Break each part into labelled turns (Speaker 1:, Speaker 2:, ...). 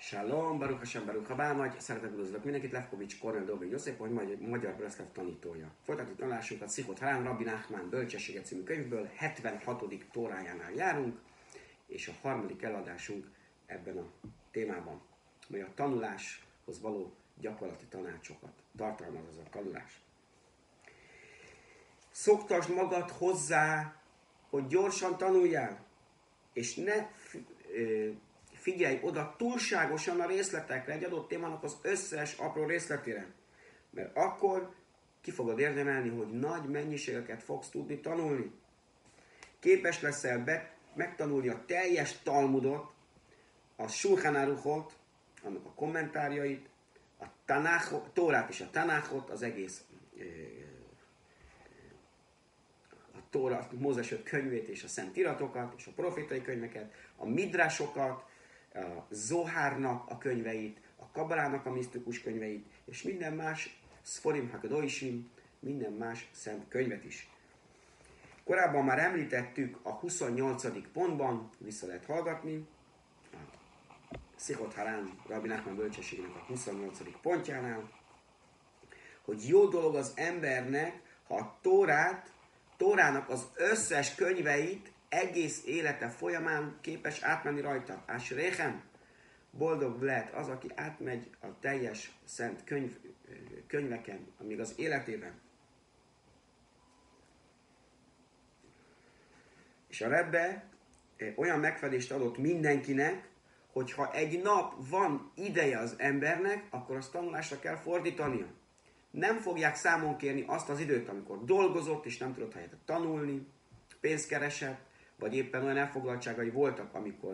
Speaker 1: Shalom, Baruch Hashem, Baruch Habá, nagy szeretettel üdvözlök mindenkit, Lefkovics Kornél Dobrik József, hogy magyar Breszlev tanítója. Folytatjuk tanulásunkat Szichot Harán, Rabbi Nachman Bölcsessége című könyvből, 76. tórájánál járunk, és a harmadik eladásunk ebben a témában, mely a tanuláshoz való gyakorlati tanácsokat tartalmaz az a tanulás. Szoktasd magad hozzá, hogy gyorsan tanuljál, és ne figyelj oda túlságosan a részletekre, egy adott témának az összes apró részletére. Mert akkor ki fogod érdemelni, hogy nagy mennyiségeket fogsz tudni tanulni. Képes leszel megtanulni a teljes Talmudot, a Shulchan Aruchot, annak a kommentárjait, a Tórát és a Tanáchot, az egész a Tóra, Mózes 5 könyvét és a Szent Iratokat, és a profétai könyveket, a Midrásokat, a Zohárnak a könyveit, a Kabalának a misztikus könyveit, és minden más Sforim Hakadoishim, minden más szent könyvet is. Korábban már említettük a 28. pontban, vissza lehet hallgatni, a Szichot Harán, Rabbi Nachman bölcsességének a 28. pontjánál, hogy jó dolog az embernek, ha a Tórának az összes könyveit egész élete folyamán képes átmenni rajta. Ásréhem, boldog lehet az, aki átmegy a teljes szent könyveken, amíg az életében. És a Rebbe olyan megfedést adott mindenkinek, hogy ha egy nap van ideje az embernek, akkor azt tanulásra kell fordítania. Nem fogják számon kérni azt az időt, amikor dolgozott, és nem tudott helyette tanulni, pénzt keresett, vagy éppen olyan elfoglaltságai voltak,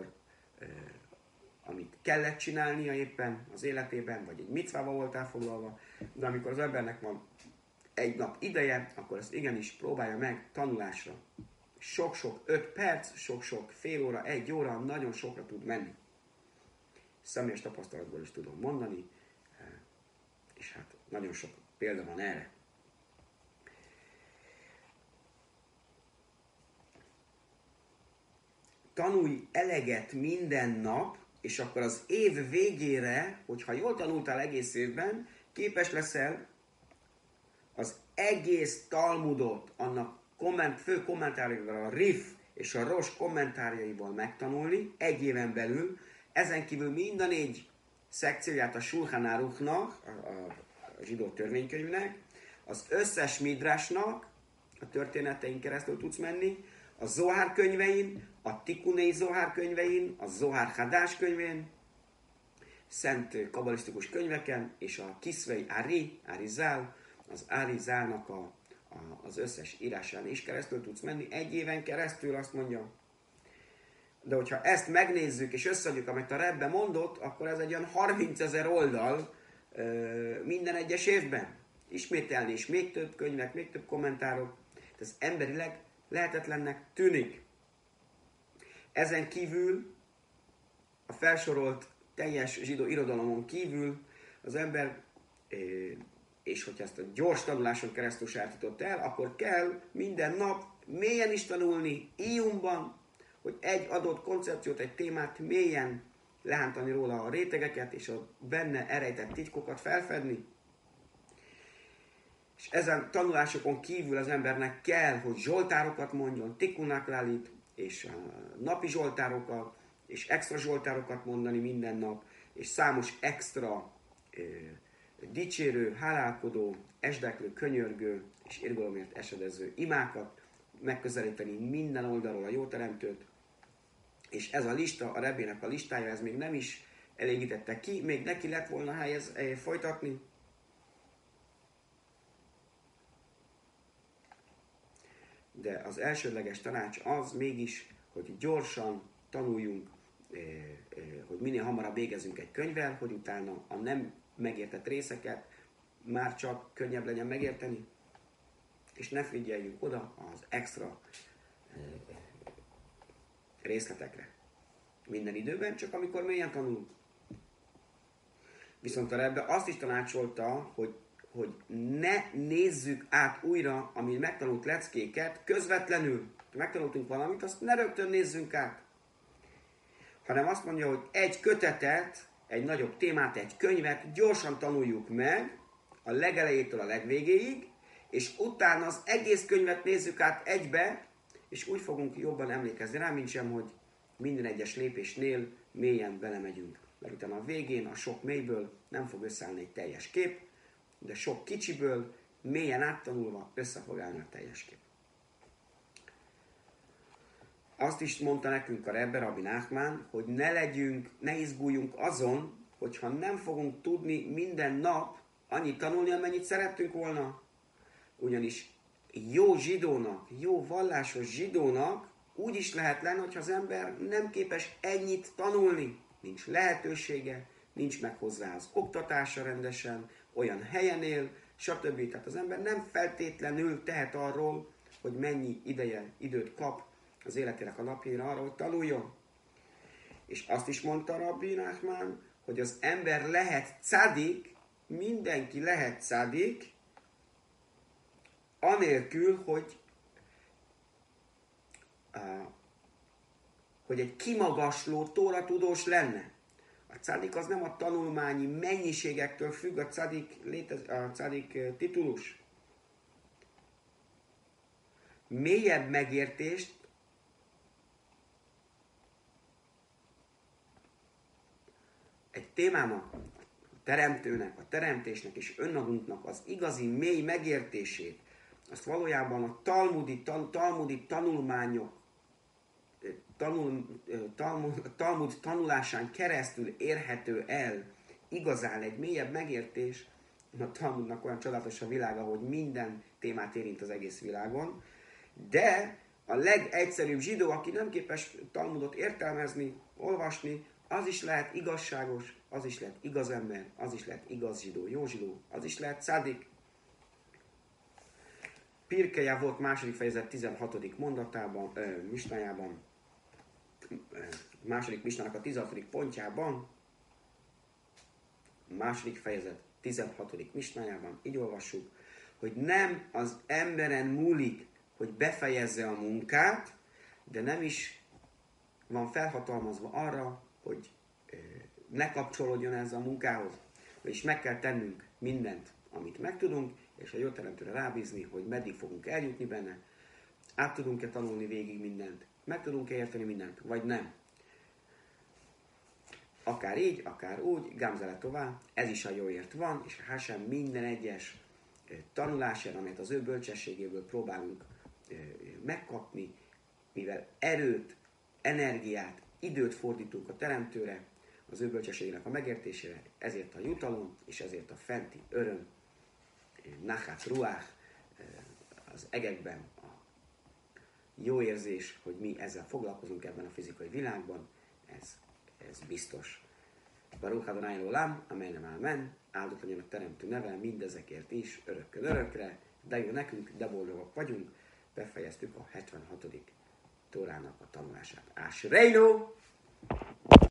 Speaker 1: amit kellett csinálnia éppen az életében, vagy egy micvával volt elfoglalva, de amikor az embernek van egy nap ideje, akkor ezt igenis próbálja meg tanulásra. Sok-sok 5 perc, sok-sok fél óra, 1 óra, nagyon sokra tud menni. Személyes tapasztalatból is tudom mondani, és hát nagyon sok példa van erre. Tanulj eleget minden nap, és akkor az év végére, hogyha jól tanultál egész évben, képes leszel az egész Talmudot, annak fő kommentárjaival, a Rif és a Ros kommentárjaival megtanulni egy éven belül. Ezen kívül mind a 4 szekcióját a Shulchan Aruchnak, a zsidó törvénykönyvnek, az összes Midrásnak, a történetein keresztül tudsz menni, a Zohár könyvein, a Tikunei Zohár könyvein, a Zohár Hadás könyvén, szent kabalisztikus könyveken, és a Kiszvei Arizál, az Arizálnak az összes írásán is keresztül tudsz menni. Egy éven keresztül azt mondja. De hogyha ezt megnézzük és összeadjuk, amit a Rebbe mondott, akkor ez egy olyan 30 000 oldal minden egyes évben. Ismételni is még több könyvek, még több kommentárok. Ez emberileg lehetetlennek tűnik. Ezen kívül, a felsorolt teljes zsidó irodalomon kívül az ember, és hogyha ezt a gyors tanuláson keresztül sajátított el, akkor kell minden nap mélyen is tanulni, íjumban, hogy egy adott koncepciót, egy témát mélyen lehántani róla a rétegeket, és a benne elrejtett titkokat felfedni. És ezen tanulásokon kívül az embernek kell, hogy zsoltárokat mondjon, tikkunak lálit, és napi zsoltárokat, és extra zsoltárokat mondani minden nap, és számos extra dicsérő, hálálkodó, esdeklő, könyörgő, és irgalomért esedező imákat, megközelíteni minden oldalról a jóteremtőt. És ez a lista, a Rebbének a listája, ez még nem is elégítette ki, még neki lett volna folytatni. De az elsődleges tanács az mégis, hogy gyorsan tanuljunk, hogy minél hamarabb végezzünk egy könyvvel, hogy utána a nem megértett részeket már csak könnyebb legyen megérteni, és ne figyeljünk oda az extra részletekre. Minden időben, csak amikor mélyen tanulunk. Viszont a Rebbe azt is tanácsolta, hogy ne nézzük át újra a mi megtanult leckéket közvetlenül. Ha megtanultunk valamit, azt ne rögtön nézzünk át. Hanem azt mondja, hogy egy kötetet egy nagyobb témát, egy könyvet, gyorsan tanuljuk meg a legelejétől a legvégéig, és utána az egész könyvet nézzük át egybe, és úgy fogunk jobban emlékezni rá, mint sem, hogy minden egyes lépésnél mélyen belemegyünk. Mert utána a végén a sok mélyből nem fog összeállni egy teljes kép, de sok kicsiből mélyen áttanulva össze fog állni a teljes kép. Azt is mondta nekünk a Rebbe, Rabbi Nachman, hogy ne izguljunk azon, hogyha nem fogunk tudni minden nap annyit tanulni, amennyit szerettünk volna. Ugyanis jó zsidónak, jó vallásos zsidónak úgy is lehet lenni, hogyha az ember nem képes ennyit tanulni. Nincs lehetősége, nincs meg hozzá az oktatása rendesen, olyan helyen él, stb. Tehát az ember nem feltétlenül tehet arról, hogy mennyi időt kap az életének a napjára arra, hogy tanuljon. És azt is mondta Rabbi Nachman, hogy az ember lehet cadik, mindenki lehet cadik, anélkül, hogy egy kimagasló tóra tudós lenne. A cadik az nem a tanulmányi mennyiségektől függ, a cadik titulus. Mélyebb megértést egy témának, a teremtőnek, a teremtésnek és önmagunknak az igazi mély megértését, azt valójában a talmudi tanulmányok, Talmud tanulásán keresztül érhető el igazán egy mélyebb megértés. A Talmudnak olyan csodálatos a világa, hogy minden témát érint az egész világon, de a legegyszerűbb zsidó, aki nem képes Talmudot értelmezni, olvasni, az is lehet igazságos, az is lehet igaz ember, az is lehet igaz zsidó, jó zsidó, az is lehet szádik. Pirkeja volt második fejezet 16. mondatában, misnájában, második misnának a 16. pontjában, második fejezet 16. misnájában, így olvassuk, hogy nem az emberen múlik, hogy befejezze a munkát, de nem is van felhatalmazva arra, hogy ne kapcsolódjon ez a munkához. Vagyis meg kell tennünk mindent, amit megtudunk, és a jó teremtőre rábízni, hogy meddig fogunk eljutni benne, át tudunk-e tanulni végig mindent, meg tudunk-e érteni mindent, vagy nem. Akár így, akár úgy, Gamzele tovább, ez is a jóért van, és a Hashem minden egyes tanulásért, amelyet az ő bölcsességéből próbálunk megkapni, mivel erőt, energiát, időt fordítunk a teremtőre, az ő bölcsességének a megértésére, ezért a jutalom, és ezért a fenti öröm, nachat ruach, az egekben a jó érzés, hogy mi ezzel foglalkozunk ebben a fizikai világban, ez biztos. Baruch Adonai Olam, amen, amen, áldott legyen a teremtő neve, mindezekért is, örökkön örökre, de jó nekünk, de boldogok vagyunk, befejeztük a 76. Tórának a tanulását. Ásreino!